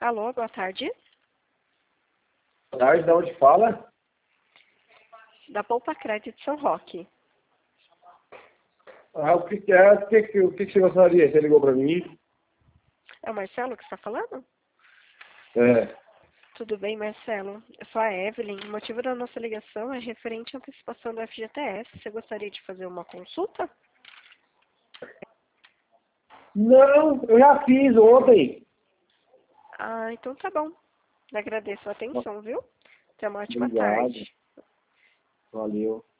Alô, boa tarde. Boa tarde, de onde fala? Da Poupa Crédito São Roque. O que você gostaria? Você ligou para mim? É o Marcelo que está falando? É. Tudo bem, Marcelo? Eu sou a Evelyn. O motivo da nossa ligação é referente à antecipação do FGTS. Você gostaria de fazer uma consulta? Não, eu já fiz ontem. Ah, então tá bom. Agradeço a atenção, viu? Tenha uma ótima Obrigado. tarde. Valeu.